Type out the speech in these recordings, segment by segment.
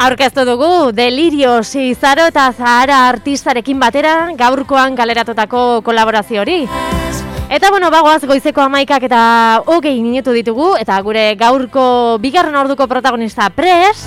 Aurkeztu dugu Delirios Izaro eta Zahara artistarekin batera gaurkoan kaleratutako kolaborazio hori. Eta bagoaz goizeko 11 eta 20 minutu ditugu eta gure gaurko bigarren orduko protagonista prest.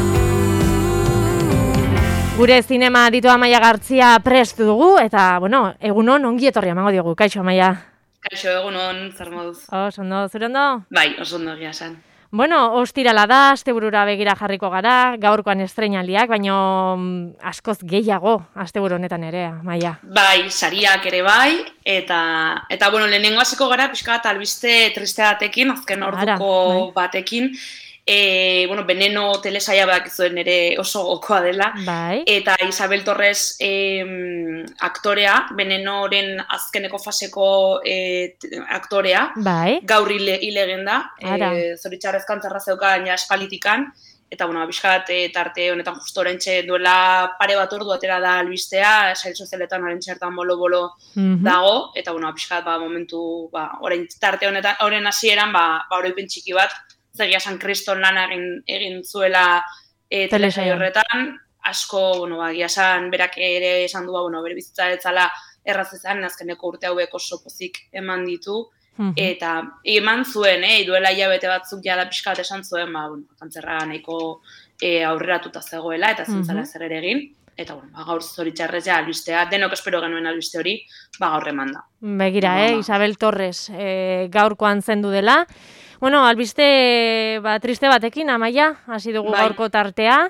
Gure zinema ditu Amaia Gartzia prest dugu eta egunon ongi etorria emango diogu. Kaixo Amaia. Kaixo egunon, zer moduz? Oso ondo, zure ondo? Bai, oso ondo egia esan. Ostirala da, asteburura begira jarriko gara, gaurkoan estreinaldiak, baina askoz gehiago asteburu honetan ere, Maia. Bai, sariak ere bai, eta lehenengo hasiko gara pixka bat albiste triste batekin, azken orduko batekin. Veneno telesaia badakizuen ere oso gokoa dela. Bai. Eta Isabel Torres aktorea, Venenoren azkeneko faseko aktorea, bai. Gaur hilegen da. Zoritxarrez kantzarra zeukan ja espalitikan. Eta, abiskat tarte honetan justo orentxe duela pare bat ordu atera da albistea, sail sozialetan orentxe hartan bolo-bolo dago. Eta, abiskat momentu, tarte honetan, horren hasieran, oroipen txiki bat, zegia San Kriston lan egin zuela telesaio horretan, asko, egia San berak ere esan du, bere bizitza etzala erraz ezan, azkeneko urte hauek oso pozik eman ditu, eta eman zuen, duela hilabete batzuk jada pixkat esan zuen, kantzerra nahiko aurreratuta zegoela, eta zintzala zer ere egin. Eta, gaur zoritxarrez ja albistea, denok espero genuen albiste hori, gaur eman da. Begira, Isabel Torres gaurkoan zendu dela. Albiste triste batekin, Amaia, hasi dugu gaurko tartea,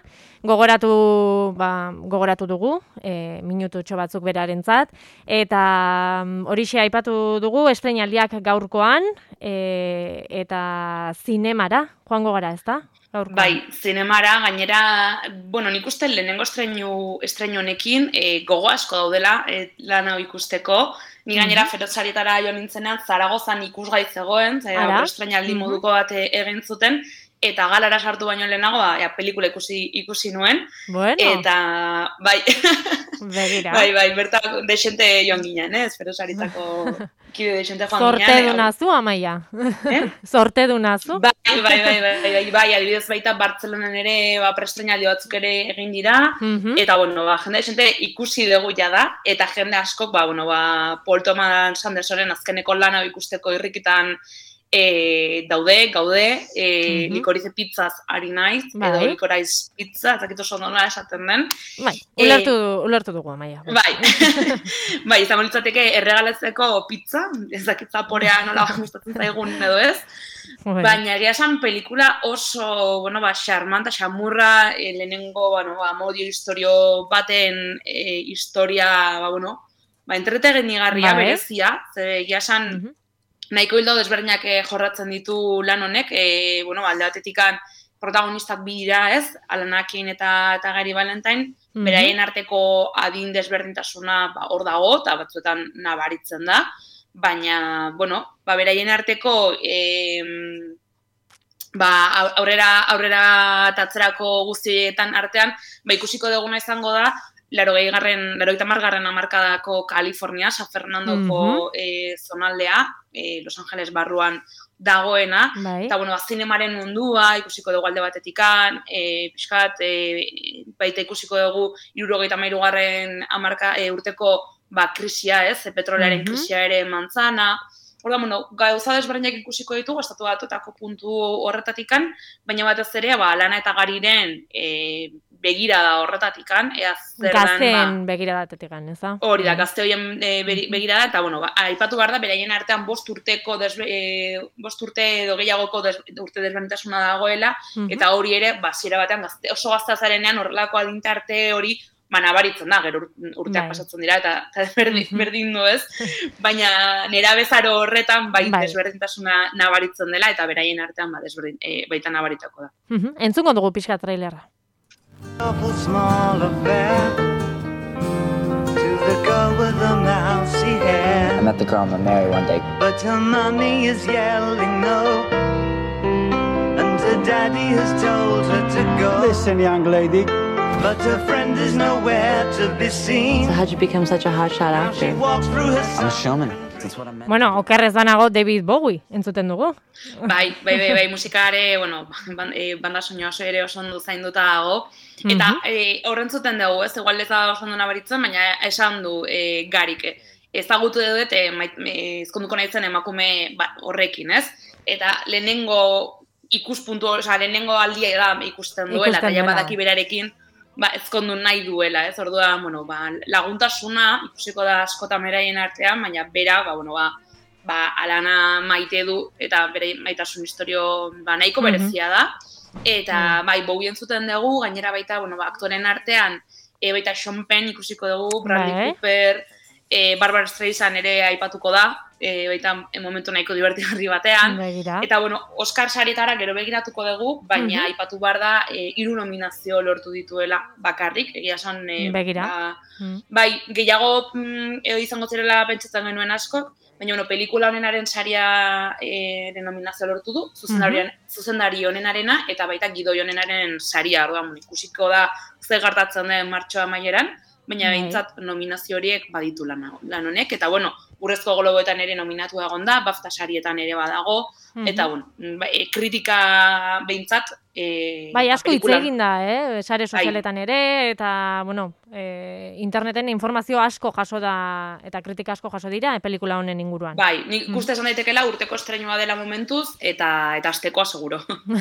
gogoratu dugu, minututxo batzuk berarentzat, eta horixe aipatu dugu estreinaldiak gaurkoan, eta zinemara, joango gara, ezta? Gaurkoan. Bai, zinemara, gainera, nik uste lehenengo estreinu honekin gogo asko daudela lan hau ikusteko. Ni gainera ferotzarietara jo nintzenean Zaragozan ikusgai zegoen, estreinaldi moduko bat egin zuten, eta galara sartu baino lehenago, pelikula ikusi nuen. Bueno. Eta, bai, begira. Bai, bertan desente joan ginen, ferotzarietako kide desente joan ginen. Sorte dunazu, Amaia. Sorte dunazu. Bai, adibidez baita Bartzelonan ere prestreinaldi batzuk ere egin dira, eta, jende desente ikusi dugu jada, eta jende askok, Paul Thomas Andersonen azkeneko lan hau ikusteko irrikitan gaude, likorize pizzaz ari naiz, edo likorize pizza, ezakit oso nola esaten den. Bai, ulertu dugu, Amaia. Bai, izango litzateke erregalatzeko pizza, ezakit zaporea nola gustatzen zaigun edo ez. Baina egia esan pelikula oso, xarmanta, xamurra, lehenengo, amodio historio baten historia, entretenigarria berezia, egia esan nahiko hildo desberdinak jorratzen ditu lan honek, alde batetikan protagonistak bi dira ez, Alanakin eta Gary Valentine, beraien arteko adin desberdintasuna hor dago, eta batzuetan nabaritzen da, baina, beraien arteko aurrera tatzerako guztietan artean, ikusiko duguna izango da, 80. hamarkadako Kalifornia, San Fernandoko zonaldea, Los Angeles barruan dagoena, eta zinemaren mundua ikusiko dugu alde batetikan, pixkat, baita ikusiko dugu 73. Urteko krisia, petrolearen krisia ere mantzana. Gauza desberdinak ikusiko ditugu, estatu batuetako puntu horretatikan, baina batez ere, Lana eta Gariren begirada horretatikan, gazteen begiradatetik, ez da? Hori da, gazte horien begirada, eta, aipatu behar da, beraien artean 5 urte edo gehiagoko urte desberdintasuna dagoela, eta hori ere, zira batean, oso gaztazarenean horrelako adintarte hori, nabaritzen da, gero urteak pasatzen dira, eta berdin du ez, baina nera bezaro horretan desberdintasuna nabaritzen dela, eta beraien artean baita nabaritako da. Entzungo dugu pixka trailerra. Awful small affair to the girl with the mousy hair. I met the girl I'm gonna marry one day. But her mommy is yelling no, and her daddy has told her to go. Listen, young lady. But her friend is nowhere to be seen. So how'd you become such a hotshot Now she actor? walks through her I'm a showman. That's what I meant. Okerrez banago David Bowie, entzuten dugu. Bai, musikare, banda soinu oso ere oso ondo zainduta dago. Eta horrentzuten dugu, ez, igual ez da oso ondo nabaritzen, baina esan du Garik. Ezagutu dut, ezkonduko nahi zen emakume horrekin, ez? Eta lehenengo lehenengo aldia da ikusten duela, eta ja badaki berarekin, ezkondu nahi duela, ez? Orduan, laguntasuna ikusiko da askotan beraien artean, baina bera, Alana maite du, eta bere maitasun historio nahiko berezia da. Eta Bowie entzuten dugu, gainera baita, aktoren artean, baita Sean Penn ikusiko dugu, Bradley Cooper, Barbara Streisand ere aipatuko da, baita momentu nahiko divertigarri batean. Eta, Oscar sarietara gero begiratuko dugu, baina aipatu behar da 3 nominazio lortu dituela bakarrik, egia esan, gehiago izango zirela pentsatzen genuen askok, baina, pelikula honenaren saria nominazio lortu du, zuzendari honenarena, eta baita gidoi honenaren saria, orduan, ikusiko da zer gertatzen den martxoa amaieran, baina behintzat nominazio horiek baditu lan honek, eta Urrezko Globoetan ere nominatu egon da, BAFTA sarietan ere badago, eta kritika behintzat asko hitz egin da, sare sozialetan ere, eta, interneten informazio asko jaso da, eta kritika asko jaso dira, pelikula honen inguruan. Nik uste esan daitekela urteko estreinua dela momentuz, eta astekoa seguro.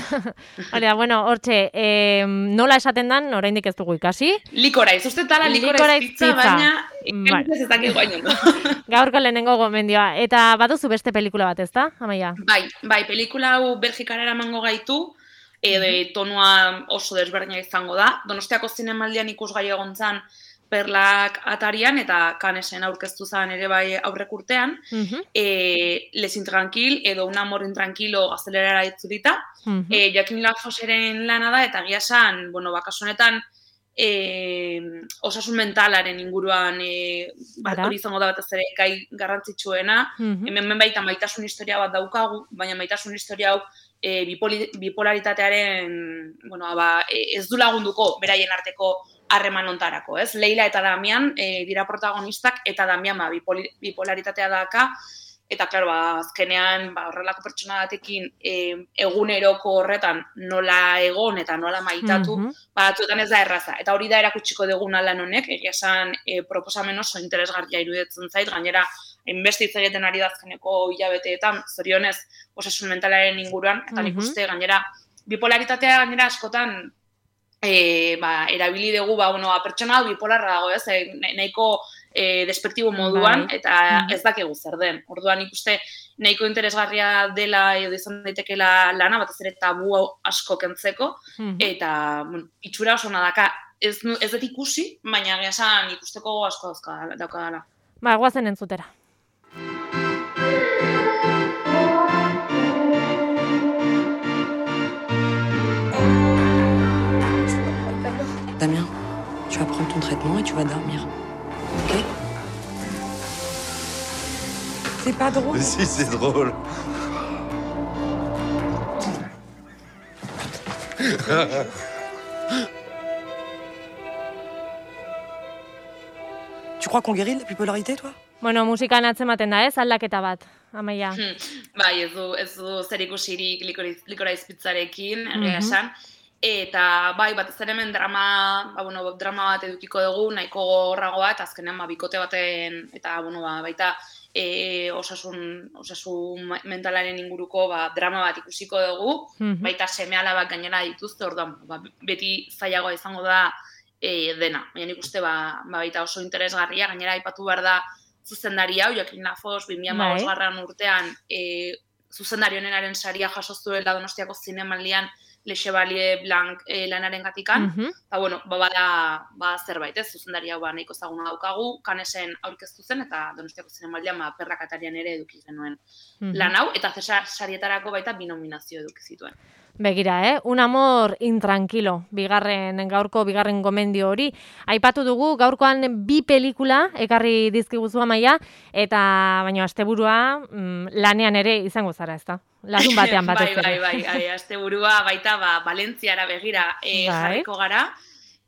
Hortxe, nola esaten dan, oraindik ez dugu ikasi? Likoraiz, uste tala likoraiz pizza, baina ez dakik guaino. Gaurko lehenengo gomendioa, eta baduzu beste pelikula bat, ez da, Amaia? Bai, pelikula hau Belgikara eramango gaitu, tonua oso desberdina izango da. Donostiako zinemaldian ikusgai egon zan Perlak atarian, eta Canesen aurkeztu zan ere bai aurrek urtean. Les Intranquil edo Un amor intranquilo gaztelerara itzulita. Joaquin Lafoseren lana da, eta egia esan, kasu honetan, osasun mentalaren inguruan hori izango da batez ere gai garrantzitsuena. Hemen baita maitasun historia bat daukagu, baina maitasun historia hau bipolaritatearen ez du lagunduko beraien arteko harreman ontarako, ez? Leila eta Damian dira protagonistak, eta Damian bipolaritatea daka, eta, azkenean horrelako pertsona batekin eguneroko horretan nola egon eta nola maitatu, batzuetan ez da erraza. Eta hori da erakutsiko dugun lan honek, egia esan proposamen oso interesgarria iruditzen zait, gainera inbestitza egiten ari dazkeneko hilabeteetan, zorionez osasun mentalaren inguruan, eta nik uste gainera bipolaritatea gainera askotan erabili dugu, pertsona bipolarra dago, ez, nahiko despektibo moduan, eta ez dakigu zer den. Orduan ikuste nahiko interesgarria dela edo izan daitekela lana, batez ere tabu asko kentzeko, eta itxura oso nadaka ez dut ikusi, baina esan ikusteko asko daukadala. Guazen entzutera. Damien, tu vas prendre ton traitement et tu vas dormir. Ok? C'est pas drôle. Mais si, c'est drôle. Tu crois qu'on guérit de la bipolarité, toi? Musikan atzematen da, ez? Aldaketa bat, Amaia. Bai, ez du zer ikusirik Likoraiz pizzarekin, egia esan. Eta batez ere hemen drama bat edukiko dugu, nahiko gogorrago bat, azkenean bikote baten, eta baita osasun mentalaren inguruko drama bat ikusiko dugu, baita seme-alabak gainera dituzte, orduan beti zailagoa izango da dena. Baina nik uste baita oso interesgarria, gainera aipatu behar da zuzendari hau, Joaquin Lafos 2015 urtean zuzendari honenaren saria jaso zuela Donostiako zinemaldian Le Chevalier Blanc lanaren gatikan, eta zerbait, ez, zuzendari hau nahiko ezaguna daukagu, Canesen aurkeztu zen, eta Donostiako zinemaldian Perlak atarian ere eduki zenuen lan hau, eta Cesar sarietarako baita 2 nominazio eduki zituen. Begira, Un amor intranquilo, gaurko bigarren gomendio hori. Aipatu dugu, gaurkoan 2 pelikula ekarri dizkiguzu Amaia, eta baina asteburua lanean ere izango zara, ezta? Larun batean batez ere. Bai, asteburua baita Valentziara begira jarriko gara,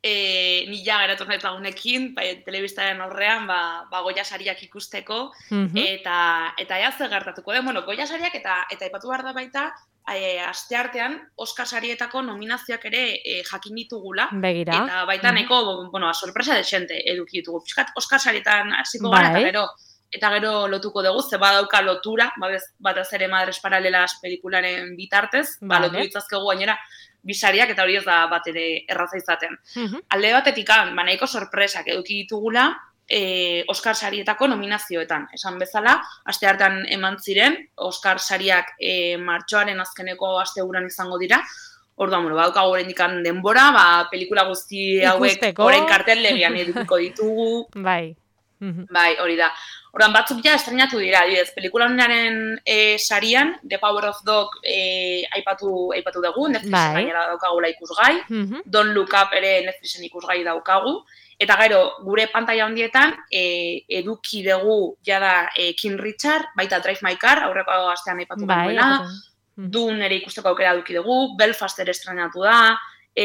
nila geratu nahi lagunekin, telebistaren aurrean, Goya sariak ikusteko, eta ea zer gertatuko den, Goya sariak eta aipatu behar da baita, asteartean Oscar sarietako nominazioak ere jakin ditugula. Begira. Eta baita neko, sorpresa desente eduki ditugu. Piskat Oscar sarietan hasiko gara, eta gero lotuko dugu, ze badauka lotura, batez ere Madres Paralelas pelikularen bitartez, lotu ditzazkegu gainera, bisariak eta hori ez da bat ere erraza izaten. Alde batetik, nahiko sorpresak eduki ditugula, Oscar sarietako nominazioetan. Esan bezala, asteartean eman ziren, Oscar sariak martxoaren azkeneko asteburuan izango dira. Orduan, badaukagu oraindik denbora, pelikula guzti hauek orain karteldegian edukiko ditugu. Bai, hori da. Orduan, batzuk ja estrenatu dira, adibidez, pelikula honenaren sarian, The Power of Dog aipatu dugu, Netflixen gainera daukagula ikusgai, Don't Look Up ere Netflixen ikusgai daukagu, eta gero, gure pantaila handietan, eduki dugu jada King Richard, baita Drive My Car, aurreko astean aipatu genuena, Dune ere ikusteko aukera eduki dugu, Belfast ere estrenatu da,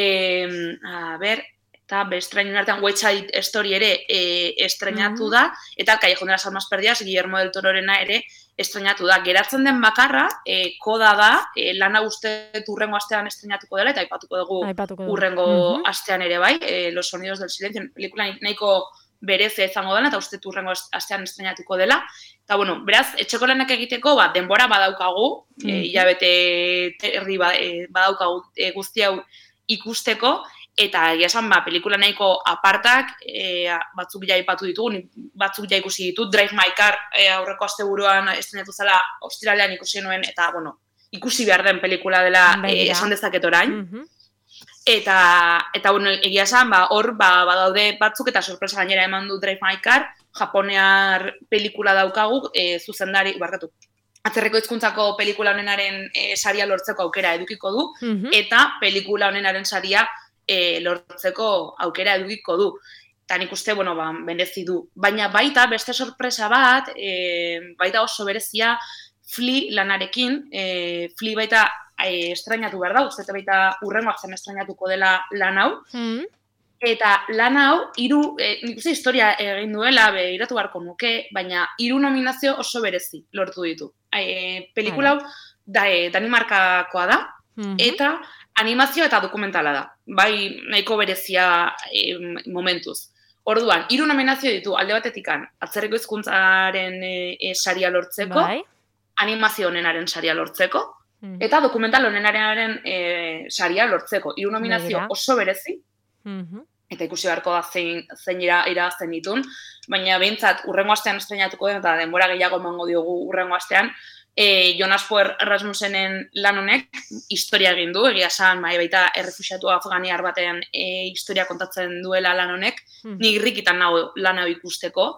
eta estreinen artean West Side Story ere estrenatu da, eta Callejón de las Almas Perdidas, Guillermo del Tororena ere estrenatu da. Geratzen den bakarra, koda da, lana uste urrengo astean estrenatuko dela, eta aipatuko dugu urrengo astean ere bai, Los Sonidos del Silencio, pelikula nahiko bereze izango dela, eta uste urrengo astean estrenatuko dela. Eta, beraz, etxeko lanak egiteko, denbora badaukagu, hilabete erdi badaukagu guzti hau ikusteko, eta egia esan, pelikula nahiko apartak, batzuk ja aipatu ditugu, batzuk ja ikusi ditut, Drive My Car aurreko asteburuan estrenatu zela ostiralean ikusi nuen, eta, ikusi behar den pelikula dela esan dezaket orain. Eta egia esan, hor badaude batzuk, eta sorpresa gainera eman du Drive My Car, japonear pelikula daukagu, zuzendari, atzerriko hizkuntzako pelikula honenaren saria lortzeko aukera edukiko du, eta pelikula honenaren saria lortzeko aukera edukiko du. Eta nik uste, berezi du. Baina baita, beste sorpresa bat, baita oso berezia, Flea lanarekin, Flea baita estrenatu behar da, uste baita urrengoak zen estrenatuko dela lan hau. Eta lan hau, nik uste historia egin duela, iratu beharko nuke, baina 3 nominazio oso berezi lortu ditu. Pelikula hau Danimarkakoa da, eta animazio eta dokumentala da, bai nahiko berezia momentuz. Orduan, 3 nominazio ditu alde batetikan atzerriko hizkuntzaren saria lortzeko, animazio honenaren saria lortzeko, eta dokumental honenaren saria lortzeko. 3 nominazio oso berezi, eta ikusi beharko da zein irabazten ditun, baina behintzat urrengo astean estrenatuko den, eta denbora gehiago emango diogu urrengo astean, Jonas Poer Rasmussenen lan honek historia egin du, egia esan, baita errefuxiatu afganiar baten historia kontatzen duela lan honek, nik irrikitan nago lan hau ikusteko,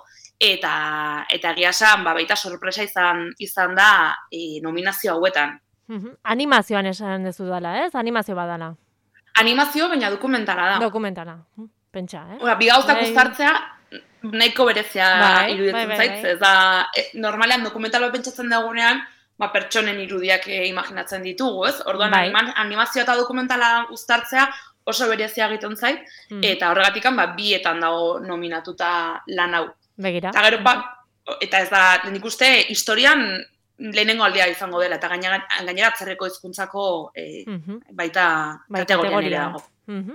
eta egia esan, baita sorpresa izan da nominazio hauetan. Animazioan esan dezu dela, ez? Animazio badana. Animazio, baina dokumentala da. Dokumentala, pentsa, Bi gauzak uztartzea, nahiko berezia iruditzen zait, ez da, normalean dokumental bat pentsatzen dagunean, pertsonen irudiak imaginatzen ditugu, ez? Orduan, animazioa eta dokumentala uztartzea oso berezia egiten zait, eta horregatik bietan dago nominatuta lan hau. Begira. Eta gero, eta ez da, nik uste, historian lehenengo aldea izango dela, eta gainera atzerreko hizkuntzako baita kategorian ere dago.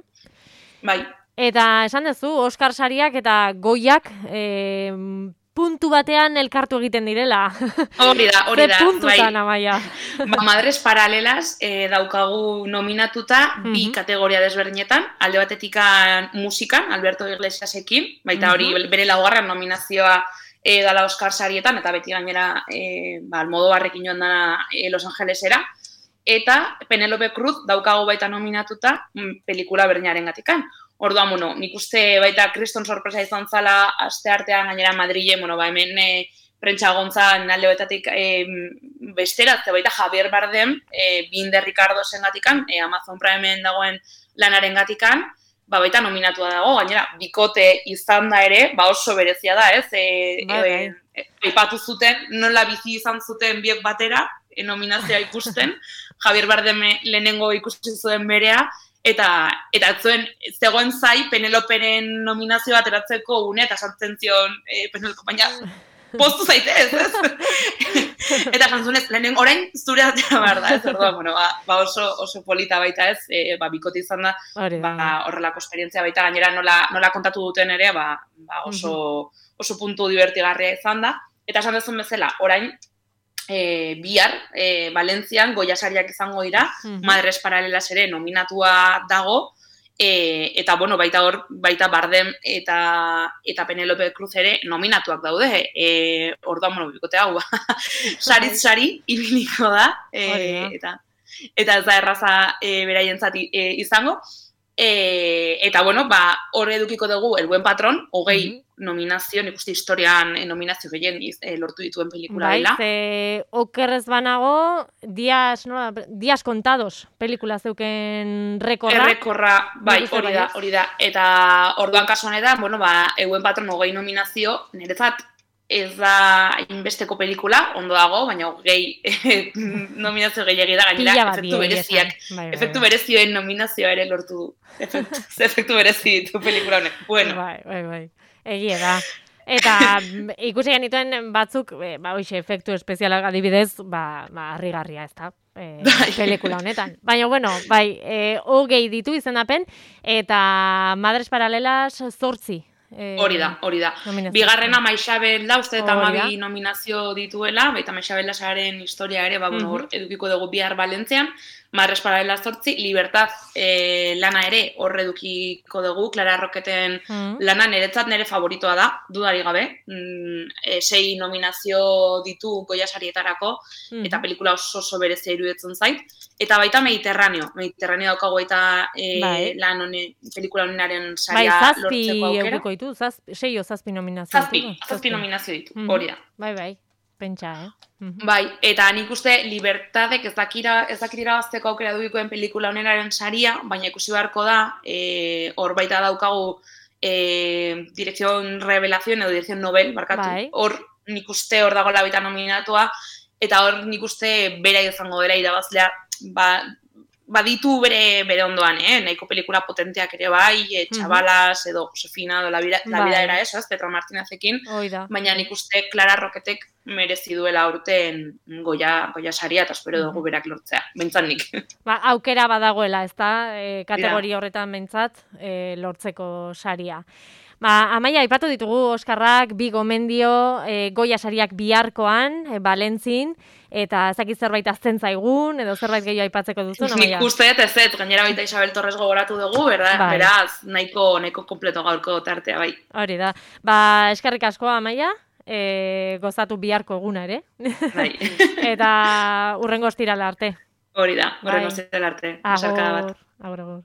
Bai. Eta esan duzu, Oscar sariak eta Goyak puntu batean elkartu egiten direla. Hori da. Ze puntutan, Amaia. Madres Paralelas daukagu nominatuta 2 kategoria desberdinetan, alde batetikan musikan, Alberto Iglesiasekin, baita hori bere 4. nominazioa dala Oscar sarietan, eta beti gainera Almodóvarrekin joan dana Los Angelesera, eta Penélope Cruz daukagu baita nominatuta pelikula berdinaren gatikan. Orduan, nik uste baita kriston sorpresa izan zala asteartean gainera Madrile, hemen prentsa gontzan alde betatik besteratze baita Javier Bardem, Binde Ricardo zengatikan, Amazon Primeen dagoen lanaren gatikan, baita nominatua dago, gainera bikote izan da ere, oso berezia da, ez? Aipatu zuten, nola bizi izan zuten biek batera, nominazioa ikusten, Javier Bardem lehenengo ikusi zuen berea, eta zuen, zegoen zai Peneloperen nominazio bat eratzeko une, eta sartzen zion Penelope, baina poztu zaitez, ez? Eta jantzunez, lehenen orain zure atera behar da, ez? Orduan, oso polita baita ez, bikote izan da, horrelako esperientzia baita, gainera nola kontatu duten ere, oso puntu divertigarria izan da. Eta esan dezun bezala, orain, bihar, Valentzian, Goya sariak izango dira, Madres Paralelas ere nominatua dago, eta, baita Bardem eta Penelope Cruz ere nominatuak daude. Orduan, bikote hau, sariz sari, ibiliko da, eta ez da erraza beraientzat izango. Eta, hor edukiko dugu El Buen Patrón, 20 nominazio, nik uste historian nominazio gehien lortu dituen pelikula dela. Okerrez banago, Días Contados pelikula zeuken rekorra. Errekorra, hori da. Eta orduan kasu honetan, El Buen Patrón 20 nominazio, niretzat ez da inbesteko pelikula, ondo dago, baina nominazio gehiagi da, gainera, efektu berezioen nominazioa ere lortu du. Efektu berezi ditu pelikula honek. Bueno. Bai. Egia da. Eta ikusi genituen batzuk, efektu espezialak adibidez, harrigarria, ez da, pelikula honetan. Baina, 20 ditu izendapen, eta Madres Paralelas 8. Hori da. Bigarrena Maixabel da, uste eta 12 nominazio dituela, baita Maixabel Lasaren historia ere, edukiko dugu bihar Valentzian, Madres Paralelas 8, Libertad lana ere hor edukiko dugu, Clara Roqueten lana niretzat nire favoritoa da, dudari gabe, 6 nominazio ditu Goya sarietarako, eta pelikula oso berezia iruditzen zait, eta baita Mediterraneo daukagu eta pelikula honenaren saria lortzeko aukera. 6 o 7 nominazio ditu. 7 nominazio ditu, hori da. Bai, pentsa, eta nik uste Libertadek ez dakira irabazteko aukera dukikoen pelikula honenaren saria, baina ikusi beharko da, hor baita daukagu Dirección Revelación edo Dirección Nobel, barkatu, hor nik uste hor dago baita nominatua, eta hor nik uste bera izango dela irabazlea, baditu bere ondoan, nahiko pelikula potenteak ere bai, Txabalas edo Josefina edo La vida era eso, Petra Martínezekin, baina nik uste Clara Roquetek merezi duela aurten Goya saria, eta espero dugu berak lortzea, bentzat nik. Aukera badagoela, ez da, kategoria horretan bentzat lortzeko saria. Amaia, aipatu ditugu Oskarrak, bi gomendio, Goya sariak biharkoan, Valentzin, eta ezakit zerbait azten zaigun, edo zerbait gehiago aipatzeko duzu, Amaia? Nik uste ez, gainera baita Isabel Torres gogoratu dugu, beraz, nahiko kompleto gaurko tartea, bai. Hori da. Eskerrik asko, Amaia, gozatu biharko eguna ere. Bai. Eta hurrengo ostirala arte. Hori da, hurrengo ostirala arte. Agur.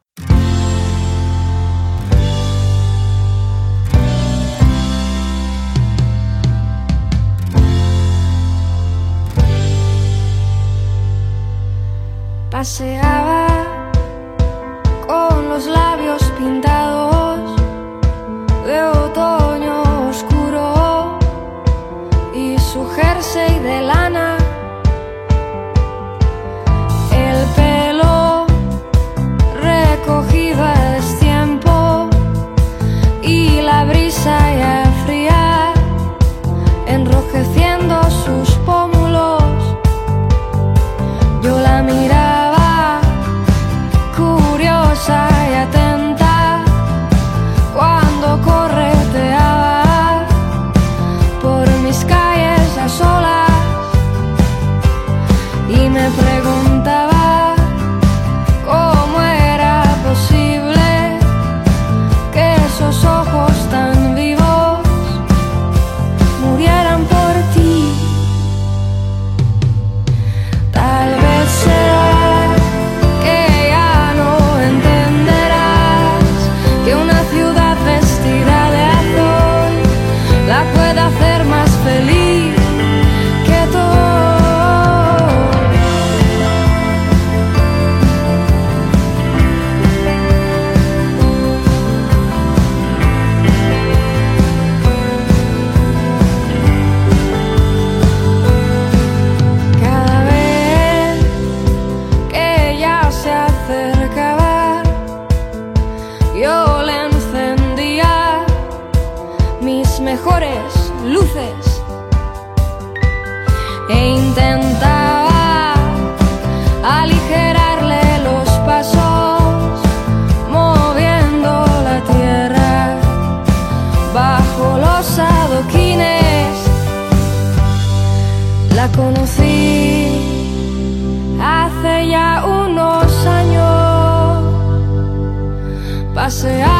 Paseaba con los labios pintados de otoño oscuro y su jersey de lana, el pelo recogido a destiempo y la brisa ya fría enrojeciendo sus pómulos. Yo la miraba curiosa y atenta cuando correteaba por mis calles a solas conocí hace ya unos años. Pasear